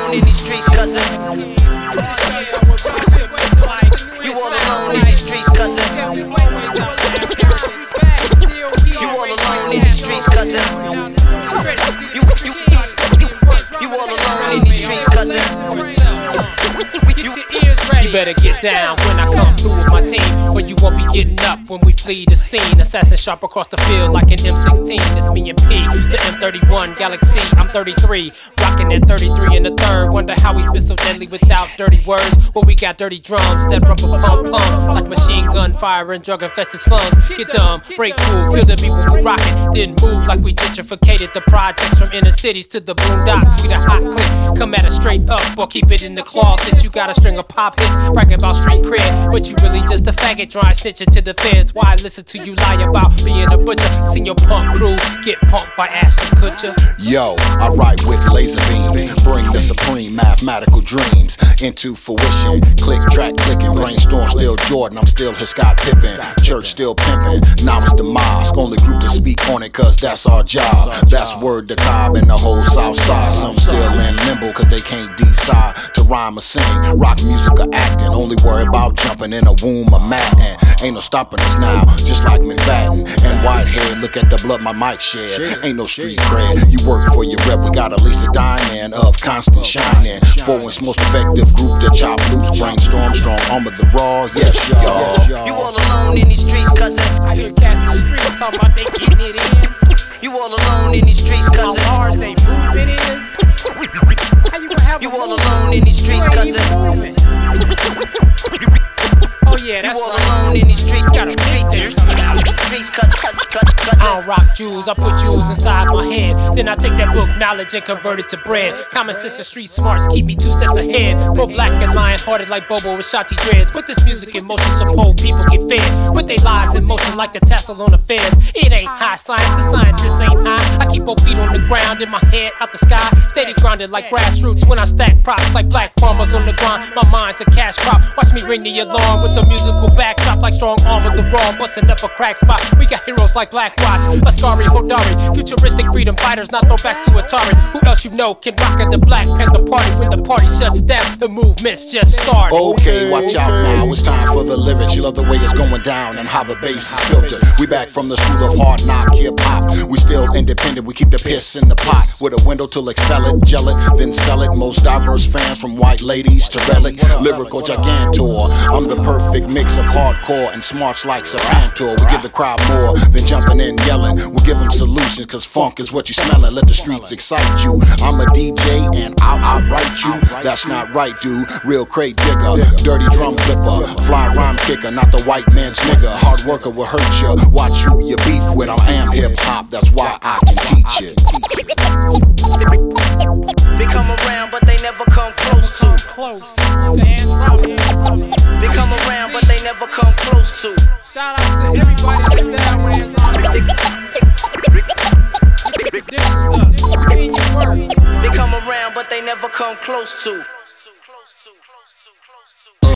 alone in these streets, cousin. You all alone in these streets, cousin. You all alone in these streets, cousin. You all alone in these streets, cousin. You better get down when I come through with my team, or you won't be getting up when we flee the scene. Assassin sharp across the field like an M16. It's me and P, the M31 Galaxy. I'm 33, rocking at 33 in the third. Wonder how we spit so deadly without dirty words. Well, we got dirty drums that rumble pump pumps like machine gun fire in drug infested slums. Get dumb, break cool, feel the beat when we rock it. Then move like we gentrificated the projects from inner cities to the boondocks. We the hot click, come at it straight up or keep it in the closet. You got a string of pop hits, bragging about street cred, but you really just a faggot trying snitching to the feds. Why listen to you lie about being a butcher? Seen your punk crew get punked by Ashton Kutcher. Yo, I write with laser beams, bring the supreme mathematical dreams into fruition. Click, track, clicking, brainstorm, still Jordan, I'm still his Scott Pippen. Church still pimping, now it's the mosque. Only group to speak on it, cause that's our job. That's word to Cobb and the whole South Side. Some still in limbo, cause they can't decide to rhyme or sing, rock music or acting. Only worry about jumping in a womb or matting. Ain't no stopping us now, just like McFadden and Whitehead. Look at the blood my mic shed. Ain't no street cred. You work for your rep, we got at least a diamond of constant shining. 4-inch most effective group to chop loose, brainstorm strong, armor the raw. Yes, y'all. You all alone in these streets, cousin. I hear cats in the streets talking about they getting it in. You all alone in these streets, How cousin. large they movement is. How you gonna have You a all move? alone in these streets, You ain't cousin. even moving. Oh yeah, that's You all right. alone in these streets, Got a mixtape coming out. streets, cousin. I don't rock jewels, I put jewels inside my head. Then I take that book knowledge and convert it to bread. Common sense and street smarts keep me 2 steps ahead. Go black and lion hearted like Bobo with Shotty dreads. Put this music in motion so poor people get fed. Put their lives in motion like the tassel on the fence. It ain't high science, the scientists ain't high. I keep both feet on the ground and my head out the sky. Steady grounded like grassroots when I stack props like black farmers on the grind. My mind's a cash crop. Watch me ring the alarm with the musical backdrop like strong arm with the raw. Busting up a crack spot. We got heroes like Black Watch, Ascari Hodari, futuristic freedom fighters, not throwbacks to Atari. Who else you know can rock at the Black Panther party? When the party shuts down, the movement's just started. Okay, watch out now, it's time for the lyrics. You love the way it's going down and how the bass is filtered. We back from the school of hard knock hip hop. We still independent, we keep the piss in the pot. With a window to expel it, gel it, then sell it. Most diverse fans from white ladies to relic. Lyrical gigantor, I'm the perfect mix of hardcore and smarts like Serpentor. We give the crowd more than jumping in yelling. We give them solutions, cause funk is what you smelling. Let the streets excite you. I'm a DJ and I'll outright you. That's not right, dude. Real crate digger, dirty drum flipper, fly rhyme kicker, not the white man's nigga. Hard worker will hurt you. Watch who you beef with. I am hip hop, that's why I can teach it. They come around, but they never come close to. Close to Andromeda. They come around, but they never come close to. Shout out to everybody that's down with Andromeda. Get your predictions up. Get in your word. They come around, but they never come close to.